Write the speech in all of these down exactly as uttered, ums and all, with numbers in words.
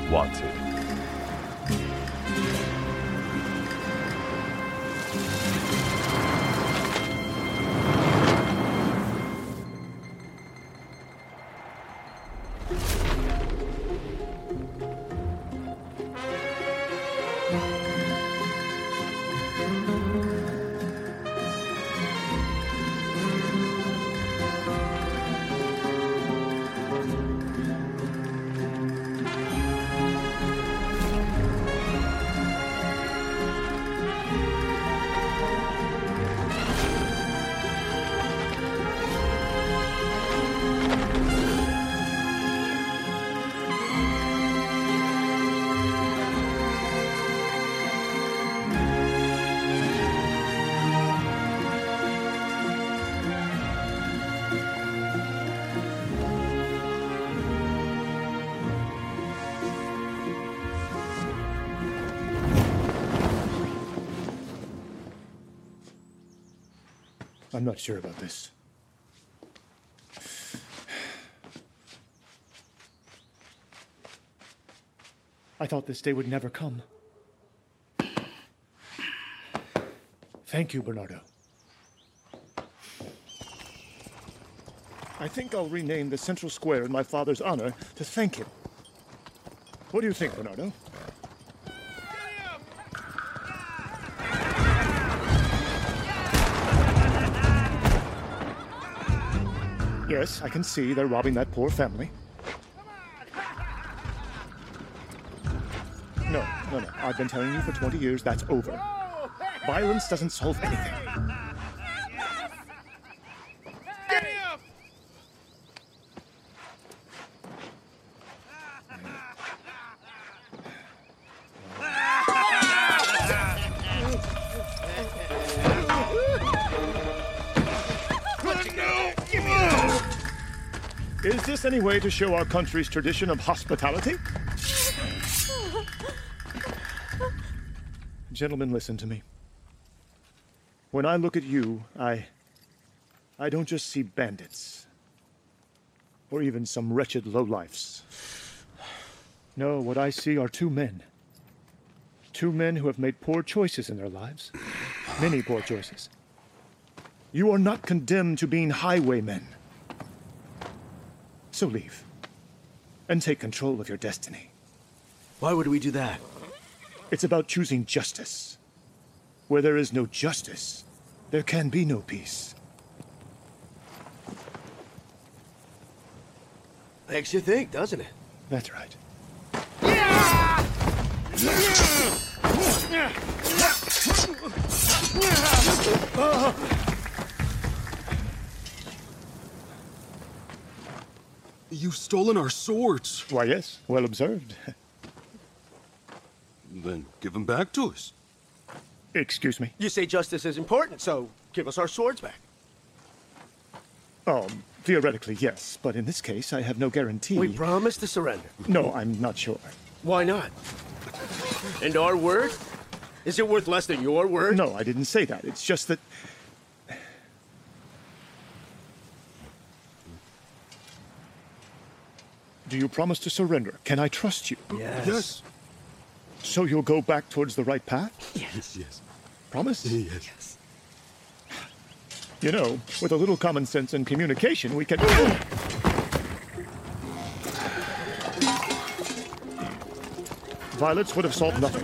wanted. I'm not sure about this. I thought this day would never come. Thank you, Bernardo. I think I'll rename the central square in my father's honor to thank him. What do you think, Bernardo? Yes, I can see they're robbing that poor family. No, no, no. I've been telling you for twenty years that's over. Violence doesn't solve anything. Get him! Is this any way to show our country's tradition of hospitality? Gentlemen, listen to me. When I look at you, I... I don't just see bandits. Or even some wretched lowlifes. No, what I see are two men. Two men who have made poor choices in their lives. Many poor choices. You are not condemned to being highwaymen. So leave. And take control of your destiny. Why would we do that? It's about choosing justice. Where there is no justice, there can be no peace. Makes you think, doesn't it? That's right. You've stolen our swords. Why, yes. Well observed. Then give them back to us. Excuse me? You say justice is important, so give us our swords back. Um, theoretically, yes. But in this case, I have no guarantee. We promise to surrender. No, I'm not sure. Why not? And our word? Is it worth less than your word? No, I didn't say that. It's just that... Do you promise to surrender? Can I trust you? Yes. Yes. So you'll go back towards the right path? Yes, yes. Promise? Yes. Yes. You know, with a little common sense and communication, we can... Violence would have solved nothing.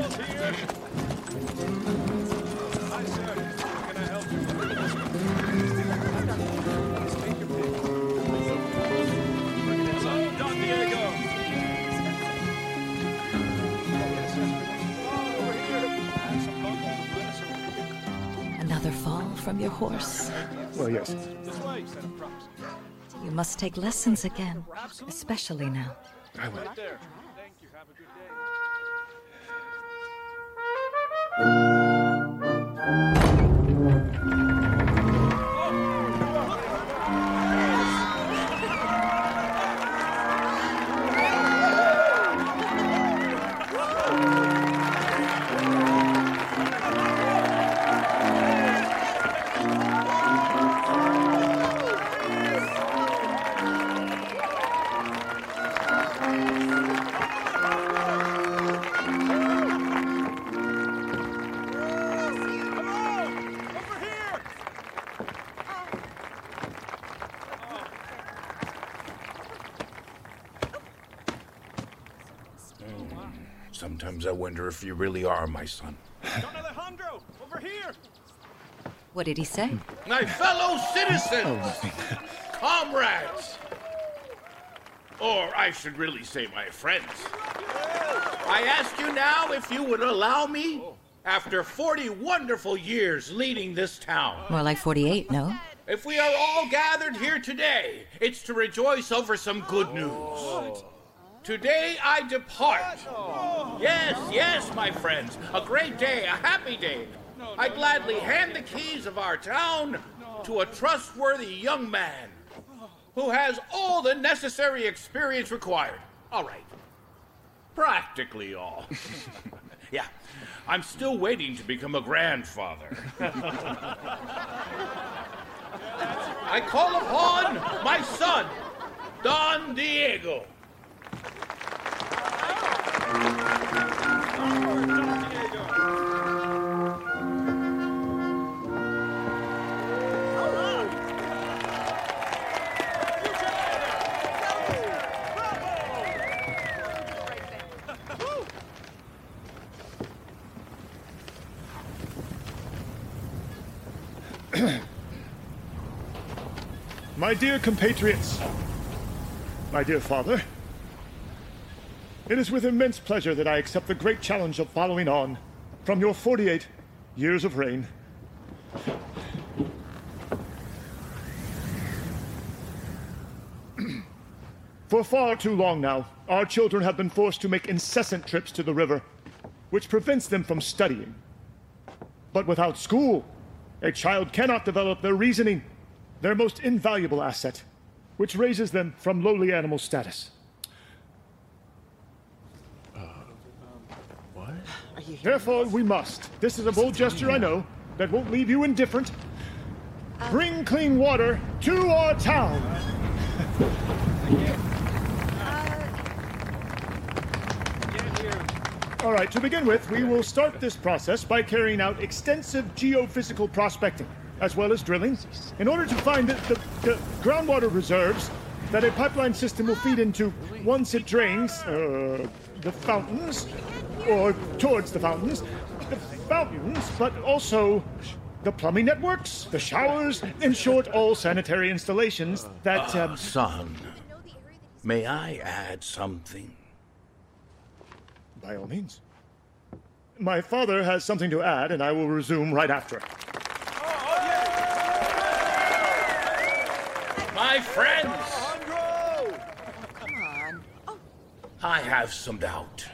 Another fall from your horse. Well, yes. You must take lessons again, especially now. I will. Sometimes I wonder if you really are my son. Don Alejandro, over here! What did he say? My fellow citizens! Comrades! Or I should really say my friends. I ask you now if you would allow me, after forty wonderful years leading this town, More like forty-eight, no? if we are all gathered here today, it's to rejoice over some good news. Today I depart. Yes, yes, my friends, a great day, a happy day. I gladly hand the keys of our town to a trustworthy young man who has all the necessary experience required. All right. Practically all. Yeah. I'm still waiting to become a grandfather. I call upon my son, Don Diego. My dear compatriots, my dear father, it is with immense pleasure that I accept the great challenge of following on from your forty-eight years of reign. For far too long now, our children have been forced to make incessant trips to the river, which prevents them from studying. But without school, a child cannot develop their reasoning, their most invaluable asset, which raises them from lowly animal status. Therefore, we must. This is a bold gesture, I know, that won't leave you indifferent. Bring clean water to our town. All right, to begin with, we will start this process by carrying out extensive geophysical prospecting, as well as drilling, in order to find the, the, the groundwater reserves that a pipeline system will feed into once it drains uh, the fountains, or towards the fountains, the fountains, but also the plumbing networks, the showers, in short, all sanitary installations that... Uh, um, son, may I add something? By all means. My father has something to add, and I will resume right after. My friends, Come on. I have some doubt.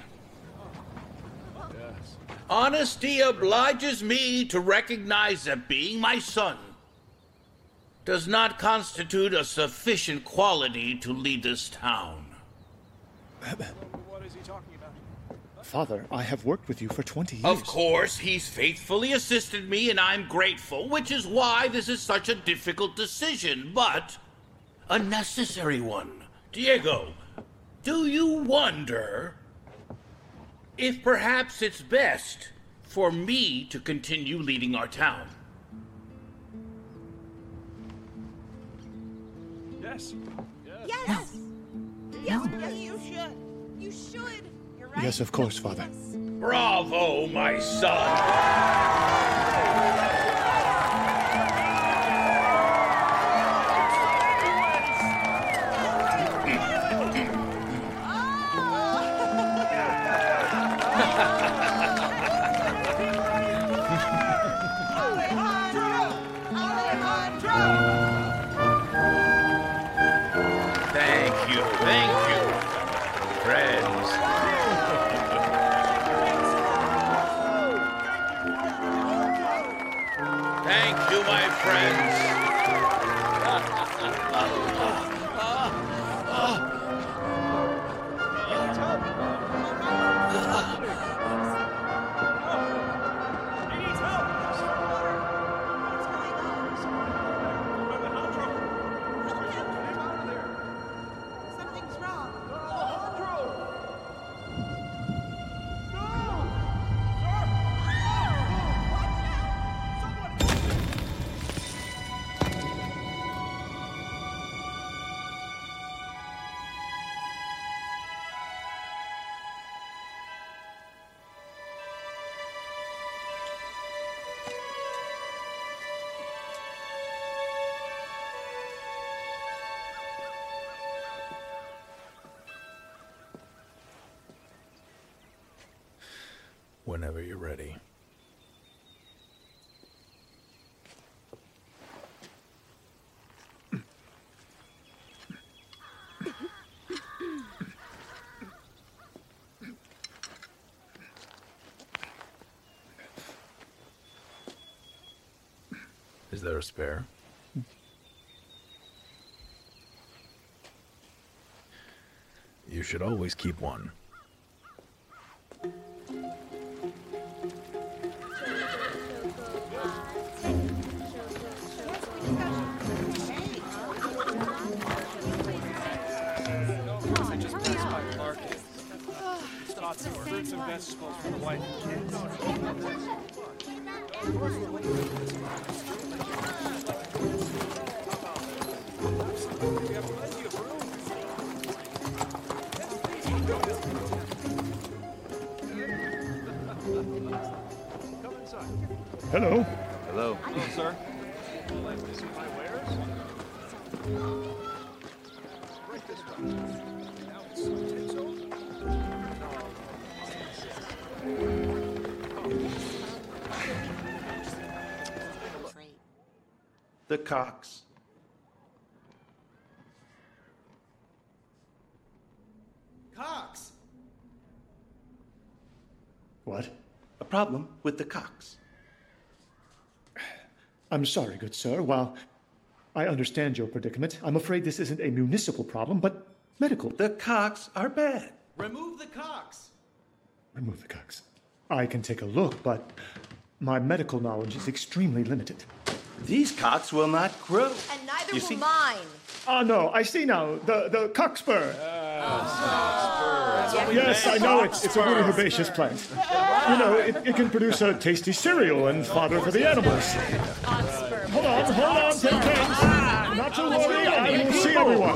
Honesty obliges me to recognize that being my son does not constitute a sufficient quality to lead this town. What is he talking about? Father, I have worked with you for twenty years. Of course, he's faithfully assisted me, and I'm grateful, which is why this is such a difficult decision, but a necessary one. Diego, do you wonder if perhaps it's best for me to continue leading our town? Yes. Yes! No. Yes, you should. You should. You're right. Yes, of course, Father. Bravo, my son! Thank you, thank you, friends. Thank you, my friends. He needs help! Something's wrong. Whenever you're ready. Is there a spare? You should always keep one. I just passed by the market. Bought some fruits and vegetables for the wife and kids. We have plenty of room. Come inside. Hello. Hello. Hello, sir. Would you like to see my wares? Right this way. Now it's it's old. The Cox. Cox! What? A problem with the Cox. I'm sorry, good sir. While I understand your predicament, I'm afraid this isn't a municipal problem, but medical. The Cox are bad. Remove the cocks! Remove the cocks. I can take a look, but my medical knowledge is extremely limited. These cocks will not grow. And neither You will see- mine. Ah, no, I see now. The, the cockspur. Yes, I know it's, it's a woody herbaceous plant. You know, it, it can produce a tasty cereal and fodder for the animals. Hold on, hold on, ten tens. Not to worry, I will see everyone.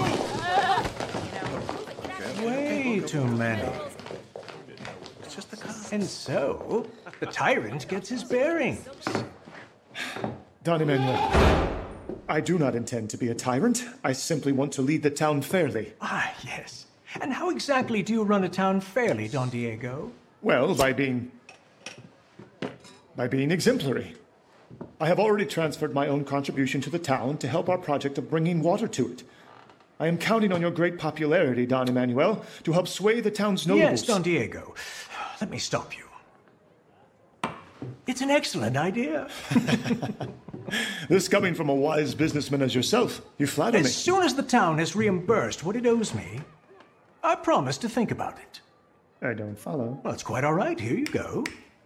Way too many. It's just the Cox. And so, the tyrant gets his bearings. Don Emanuel, I do not intend to be a tyrant. I simply want to lead the town fairly. Ah, yes. And how exactly do you run a town fairly, Don Diego? Well, by being... by being exemplary. I have already transferred my own contribution to the town to help our project of bringing water to it. I am counting on your great popularity, Don Emanuel, to help sway the town's notables. Yes, Don Diego. Let me stop you. It's an excellent idea. This coming from a wise businessman as yourself, you flatter me. As soon as the town has reimbursed what it owes me, I promise to think about it. I don't follow. Well, it's quite all right. Here you go.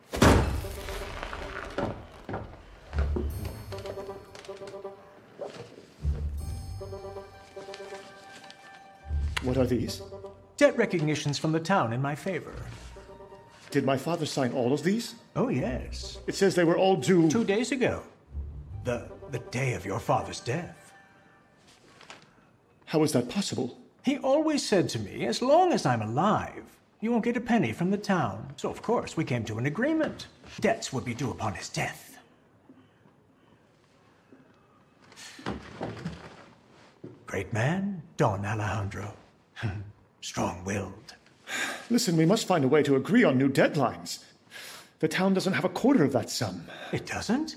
What are these? Debt recognitions from the town in my favor. Did my father sign all of these? Oh, yes. It says they were all due... Two days ago. The, the day of your father's death. How is that possible? He always said to me, as long as I'm alive, you won't get a penny from the town. So, of course, we came to an agreement. Debts would be due upon his death. Great man, Don Alejandro. Strong-willed. Listen, we must find a way to agree on new deadlines. The town doesn't have a quarter of that sum. It doesn't?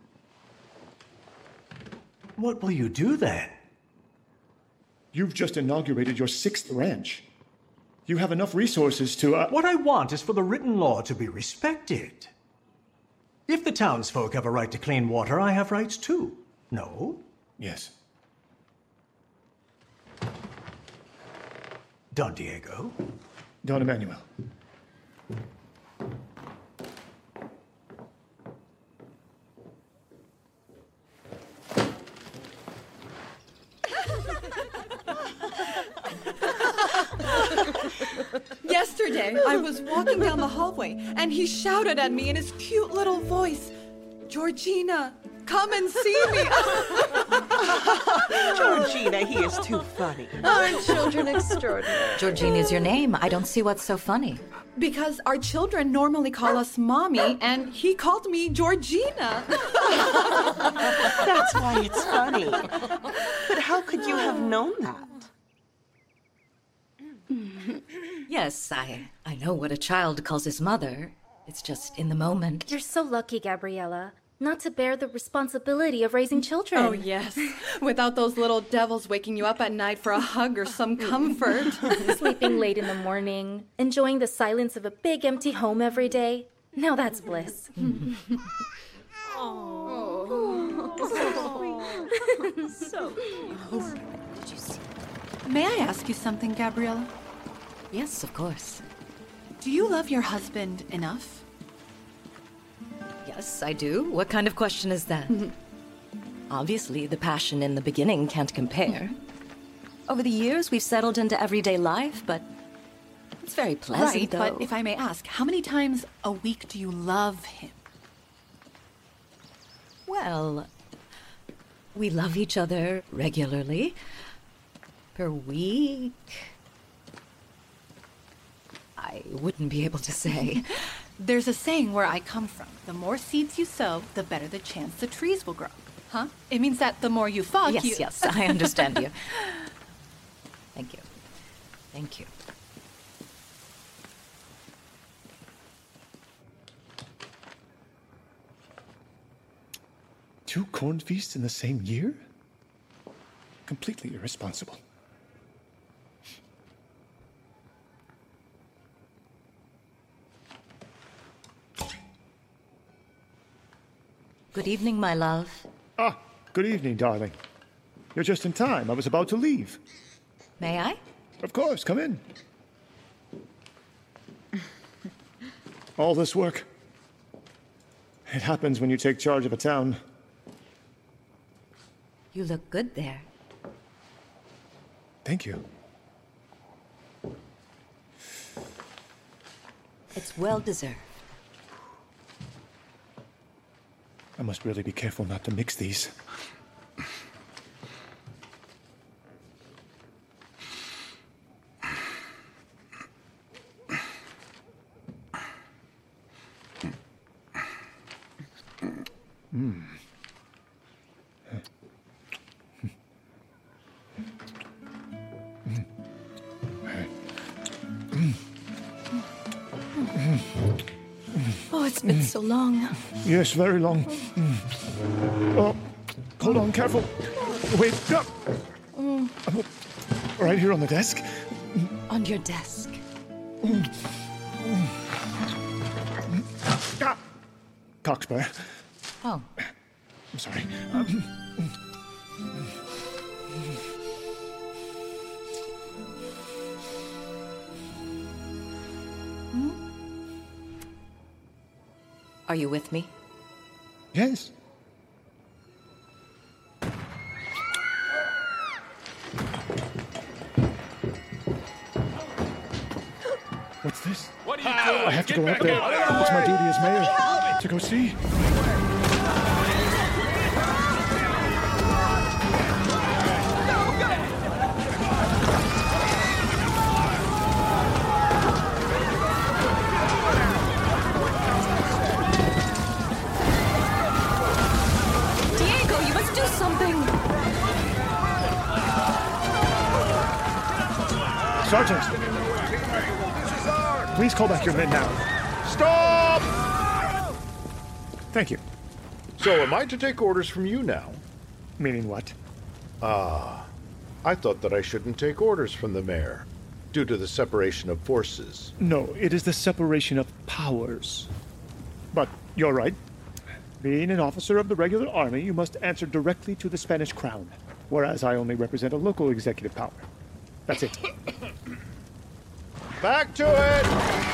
What will you do then? You've just inaugurated your sixth ranch. You have enough resources to, uh... What I want is for the written law to be respected. If the townsfolk have a right to clean water, I have rights too. No? Yes. Don Diego? Don Emanuel. Yesterday, I was walking down the hallway, and he shouted at me in his cute little voice, "Georgina, come and see me." Georgina, he is too funny. Aren't children extraordinary? Georgina is your name. I don't see what's so funny. Because our children normally call us Mommy, and he called me Georgina. That's why it's funny. But how could you have known that? Yes, I, I know what a child calls his mother. It's just in the moment. You're so lucky, Gabriella, not to bear the responsibility of raising children. Oh, yes. Without those little devils waking you up at night for a hug or some comfort. Sleeping late in the morning, enjoying the silence of a big empty home every day. Now that's bliss. So Did you see? May I ask you something, Gabriella? Yes, of course. Do you love your husband enough? Yes, I do. What kind of question is that? Obviously, the passion in the beginning can't compare. Over the years, we've settled into everyday life, but it's very pleasant, Right, though. but if I may ask, how many times a week do you love him? Well, we love each other regularly. Per week... I wouldn't be able to say. There's a saying where I come from. The more seeds you sow, the better the chance the trees will grow. Huh? It means that the more you fuck, yes, you... yes, I understand you. Thank you. Thank you. Two corn feasts in the same year? Completely irresponsible. Good evening, my love. Ah, good evening, darling. You're just in time. I was about to leave. May I? Of course, come in. All this work. It happens when you take charge of a town. You look good there. Thank you. It's well deserved. I must really be careful not to mix these. Mm. Oh, it's been so long. Yes, very long. Mm. Oh, hold on, careful. Wait, no. Mm. Right here on the desk. On your desk. Ah. Cockspur. Oh. I'm sorry. Um, Are you with me? Yes. What's this? What are you doing? I have to Get go up back there. in there. It's my duty as mayor to go see. Diego, you must do something! Sergeant! Please call back your men now. Stop! Thank you. So, am I to take orders from you now? Meaning what? Ah, I thought that I shouldn't take orders from the mayor, due to the separation of forces. No, it is the separation of powers. But you're right. Being an officer of the regular army, you must answer directly to the Spanish crown, whereas I only represent a local executive power. That's it. Back to it!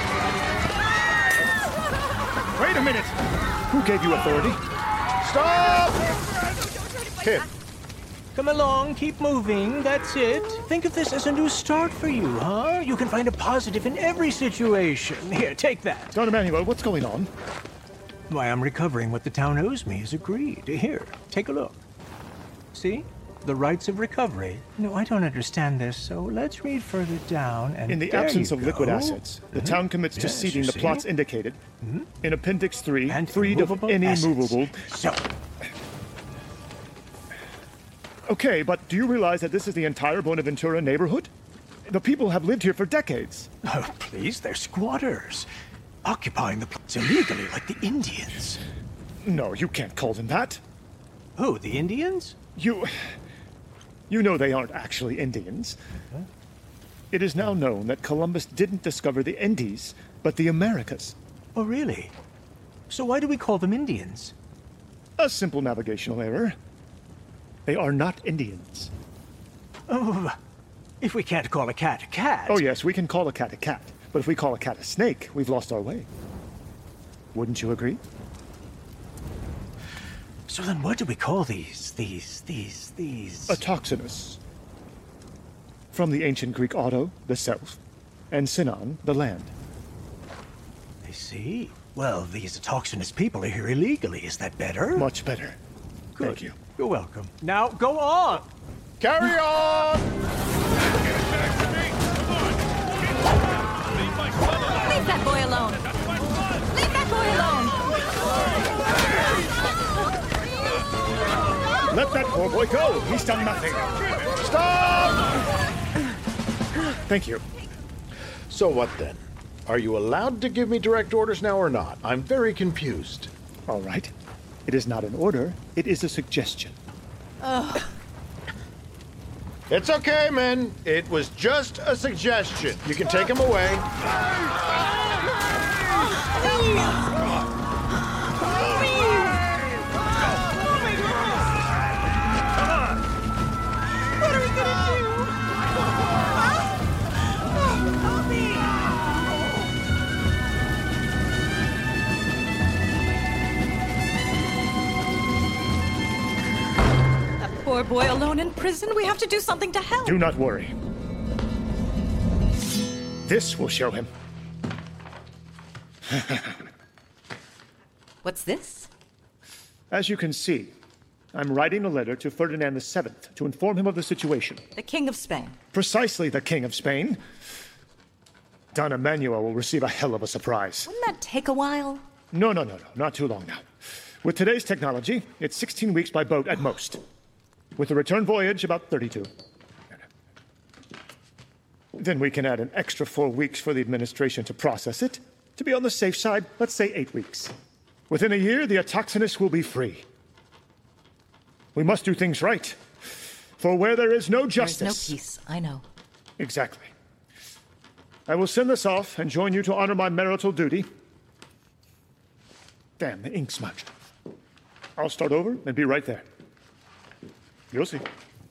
Wait a minute! Who gave you authority? Stop! Him. Come along, keep moving, that's it. Think of this as a new start for you, huh? You can find a positive in every situation. Here, take that. Don Emmanuel, what's going on? Why, I'm recovering what the town owes me as agreed. Here, take a look. See? The rights of recovery. No, I don't understand this, so let's read further down and In the there absence you of liquid go. assets, the Mhm. town commits to Yes, ceding you the see? plots indicated. Mhm. In Appendix three, And freed of immovable any assets. movable. So, Okay, but do you realize that this is the entire Buenaventura neighborhood? The people have lived here for decades. oh, please, they're squatters. Occupying the place illegally like the Indians. No, you can't call them that. Who, the Indians? You... You know they aren't actually Indians. Huh? It is now known that Columbus didn't discover the Indies, but the Americas. Oh, really? So why do we call them Indians? A simple navigational error. They are not Indians. Oh, if we can't call a cat a cat... Oh, yes, we can call a cat a cat. But if we call a cat a snake, we've lost our way. Wouldn't you agree? So then what do we call these, these, these, these... A toxinus. From the ancient Greek auto, the self, and sinon, the land. I see. Well, these toxinous people are here illegally. Is that better? Much better. Good. Thank you. You're welcome. Now, go on! Carry on! Leave that boy alone! Leave that boy alone! Let that poor boy go! He's done nothing! Stop! Thank you. So what then? Are you allowed to give me direct orders now or not? I'm very confused. All right. It is not an order, it is a suggestion. Ugh. It's okay, men. It was just a suggestion. You can take him away. What are we gonna do? Huh? Oh, help me! That poor boy alone in prison. We have to do something to help. Do not worry. This will show him. What's this? As you can see, I'm writing a letter to Ferdinand the Seventh to inform him of the situation. The King of Spain. Precisely the King of Spain. Don Emmanuel will receive a hell of a surprise. Wouldn't that take a while? No, no, no, no, not too long now. With today's technology, it's sixteen weeks by boat at most. With a return voyage, about thirty-two. Then we can add an extra four weeks for the administration to process it. To be on the safe side, let's say eight weeks. Within a year, the Atoxinus will be free. We must do things right. For where there is no justice... There's no peace, I know. Exactly. I will send this off and join you to honor my marital duty. Damn, the ink smudged. I'll start over and be right there. You'll see.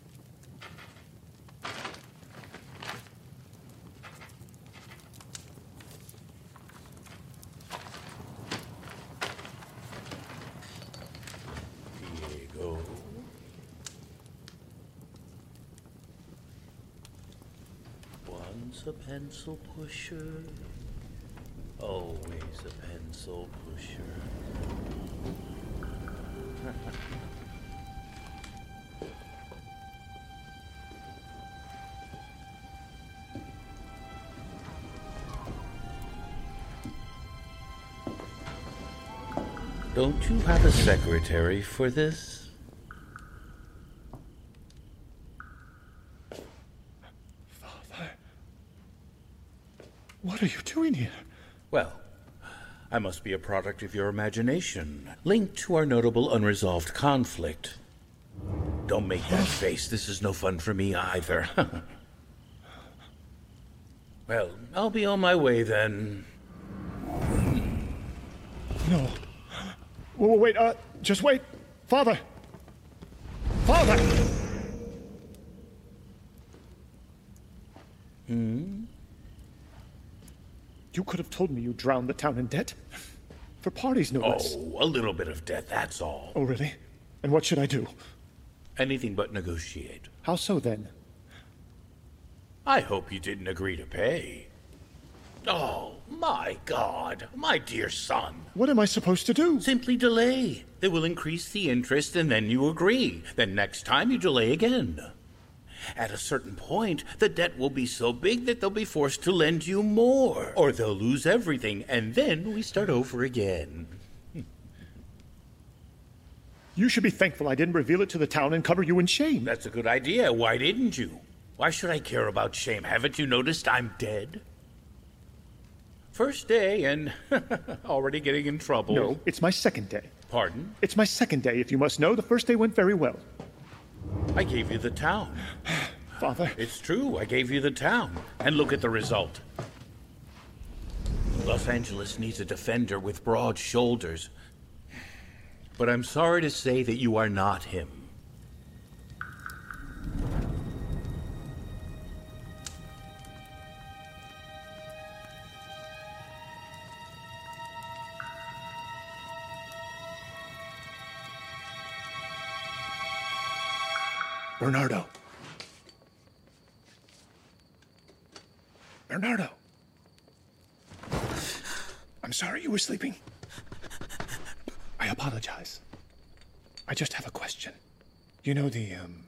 Diego. Once a pencil pusher, always a pencil pusher. Don't you have a secretary for this? Father. What are you doing here? Well, I must be a product of your imagination, linked to our notable unresolved conflict. Don't make that face. This is no fun for me either. Well, I'll be on my way then. No. Wait, wait, uh, just wait. Father! Father! Hmm? You could have told me you drowned the town in debt. For parties, no less. Oh, a little bit of debt, that's all. Oh, really? And what should I do? Anything but negotiate. How so, then? I hope you didn't agree to pay. Oh, my God, my dear son. What am I supposed to do? Simply delay. They will increase the interest and then you agree. Then next time you delay again. At a certain point, the debt will be so big that they'll be forced to lend you more. Or they'll lose everything, and then we start over again. You should be thankful I didn't reveal it to the town and cover you in shame. That's a good idea. Why didn't you? Why should I care about shame? Haven't you noticed I'm dead? First day and already getting in trouble. No, it's my second day. Pardon? It's my second day, if you must know. The first day went very well. I gave you the town. Father. It's true, I gave you the town. And look at the result. Los Angeles needs a defender with broad shoulders. But I'm sorry to say that you are not him. Bernardo. Bernardo. I'm sorry you were sleeping. I apologize. I just have a question. You know the, um...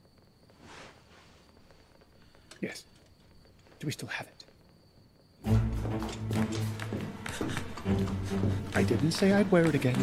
Yes. Do we still have it? I didn't say I'd wear it again.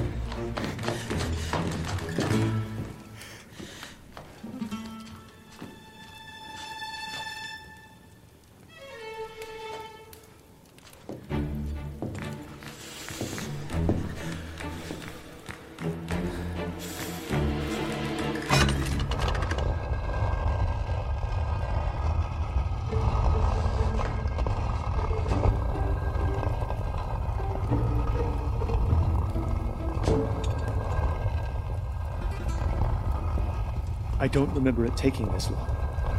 I don't remember it taking this long.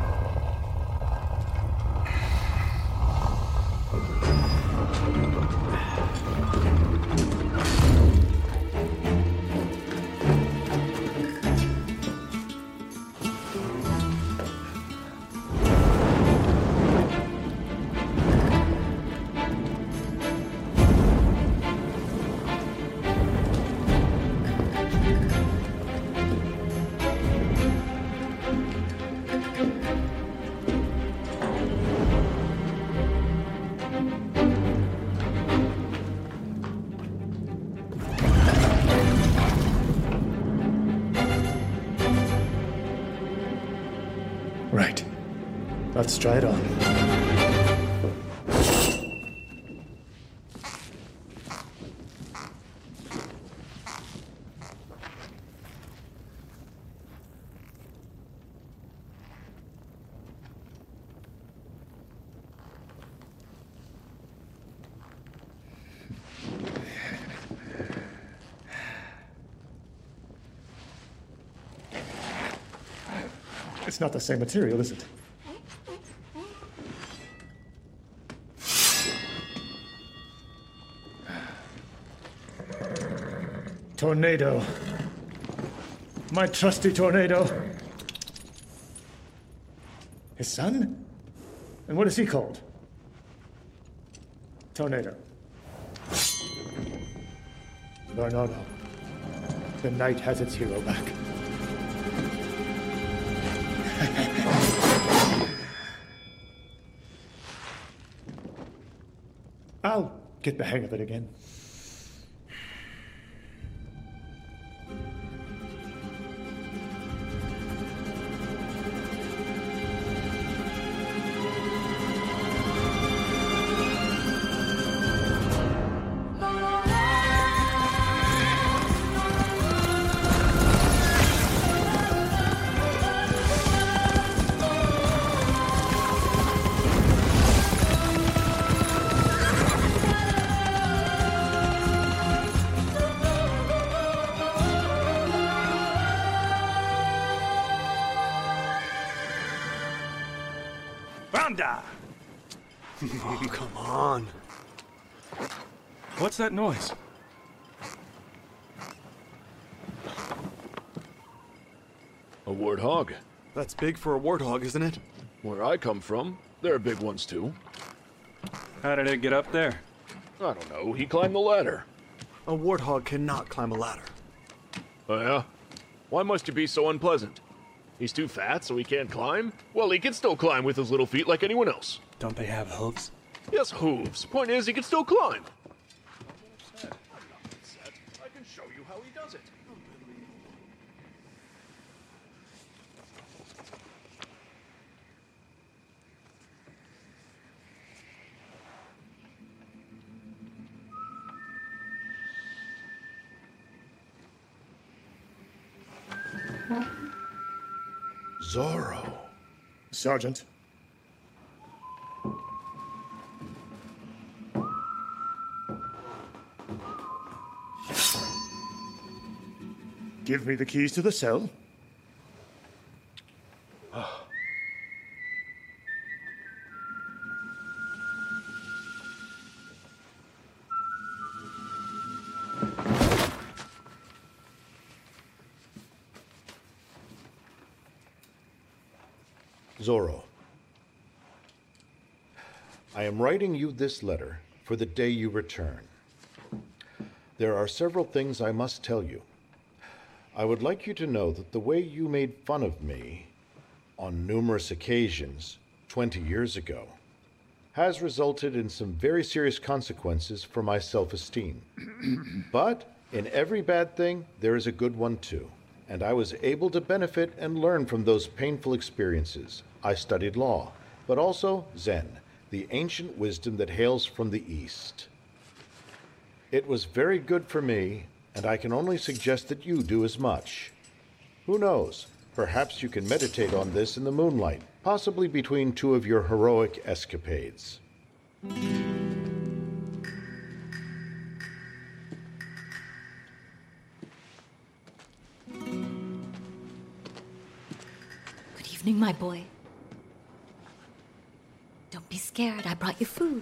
Right. Let's try it on. It's not the same material, is it? Tornado. My trusty Tornado. His son? And what is he called? Tornado. Bernardo. The night has its hero back. I'll get the hang of it again. Oh, come on. What's that noise? A warthog. That's big for a warthog, isn't it? Where I come from, there are big ones too. How did it get up there? I don't know. He climbed the ladder. A warthog cannot climb a ladder. Oh yeah? Why must you be so unpleasant? He's too fat, so he can't climb? Well, he can still climb with his little feet like anyone else. Don't they have hooves? Yes, hooves. Point is, he can still climb. I'm not upset. I can show you how he does it. Zorro. Sergeant. Give me the keys to the cell. Zorro, I am writing you this letter for the day you return. There are several things I must tell you. I would like you to know that the way you made fun of me on numerous occasions twenty years ago has resulted in some very serious consequences for my self-esteem. But in every bad thing, there is a good one too. And I was able to benefit and learn from those painful experiences. I studied law, but also Zen, the ancient wisdom that hails from the East. It was very good for me, and I can only suggest that you do as much. Who knows? Perhaps you can meditate on this in the moonlight, possibly between two of your heroic escapades. Good evening, my boy. Don't be scared. I brought you food.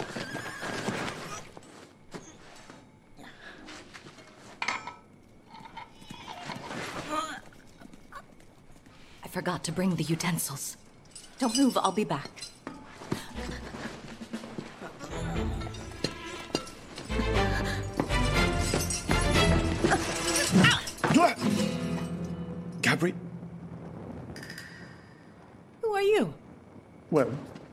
I forgot to bring the utensils. Don't move. I'll be back. Gabriel. Who are you? Well,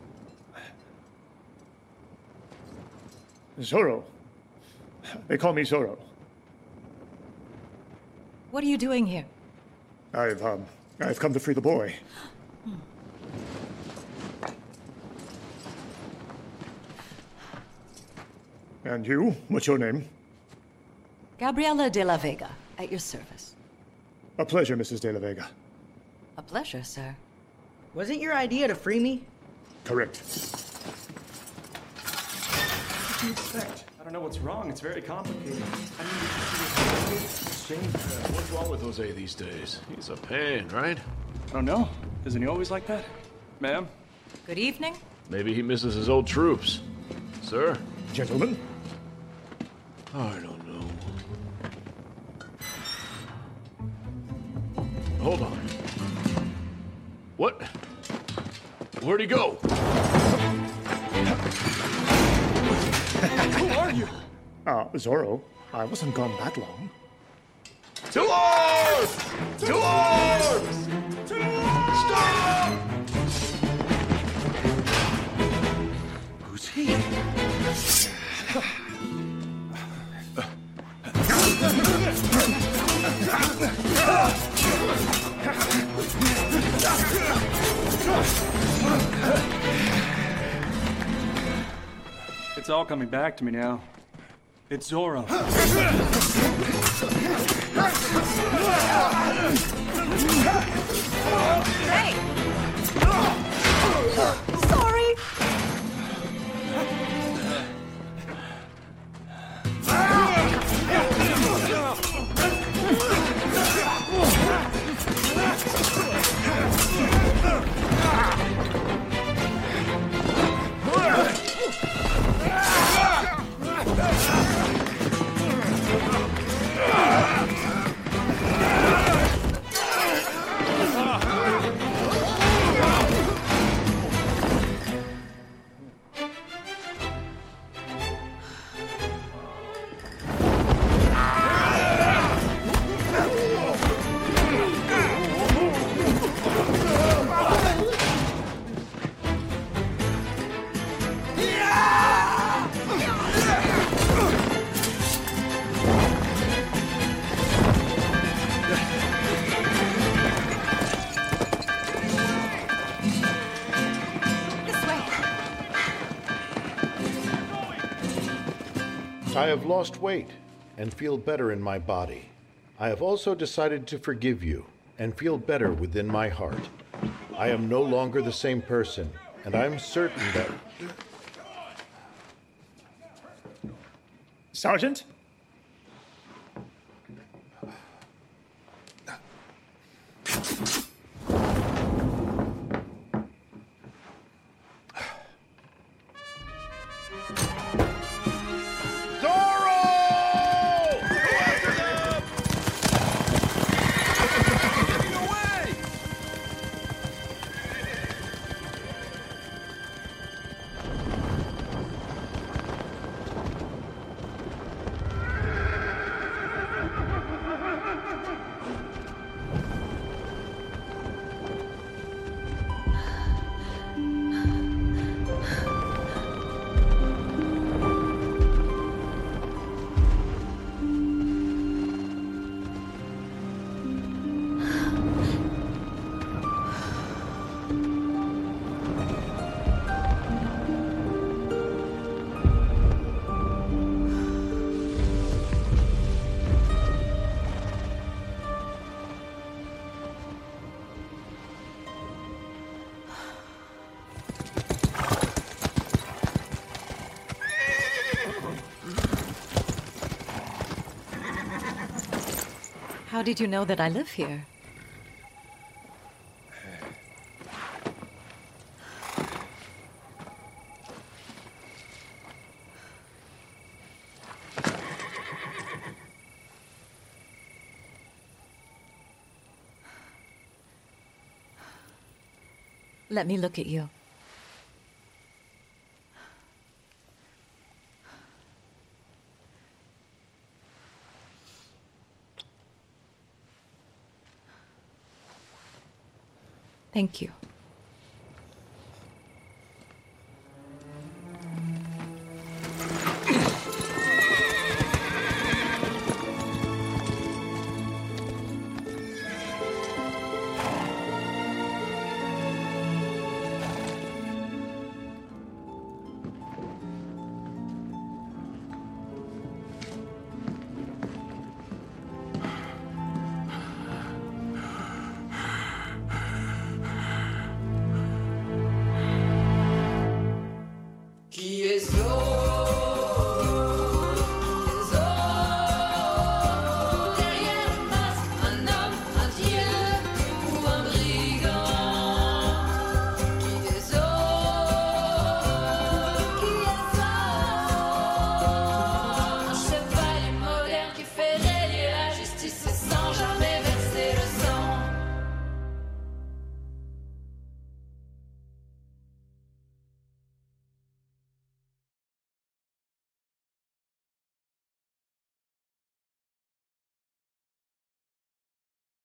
Zorro. They call me Zorro. What are you doing here? I've, um, I've come to free the boy. And you? What's your name? Gabriela de la Vega, at your service. A pleasure, Missus de la Vega. A pleasure, sir. Wasn't your idea to free me? Correct. What do you expect? I don't know what's wrong. It's very complicated. I mean, it's a shame. Yeah, what's wrong with Jose these days? He's a pain, right? I don't know. Isn't he always like that? Ma'am? Good evening. Maybe he misses his old troops. Sir? Gentlemen? I don't know. Hold on. What? Where'd he go? Who are you? Uh, Zorro. I wasn't gone that long. To arms! To arms! To arms! Stop! Who's he? It's all coming back to me now. It's Zorro. Hey! Sorry! I have lost weight and feel better in my body. I have also decided to forgive you and feel better within my heart. I am no longer the same person, and I'm certain that... Sergeant? How did you know that I live here? Let me look at you. Thank you.